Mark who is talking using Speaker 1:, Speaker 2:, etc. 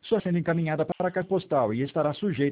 Speaker 1: sua sendo encaminhada para a caixa postal e estará sujeita